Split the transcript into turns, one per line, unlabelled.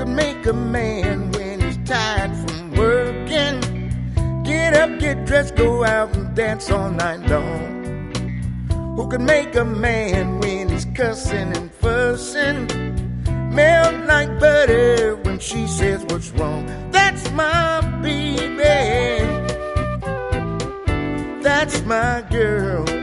can make a man when he's tired from working get up, get dressed, go out and dance all night long? Who can make a man when he's cussing and fussing melt like butter when she says what's wrong? That's my baby, that's my girl.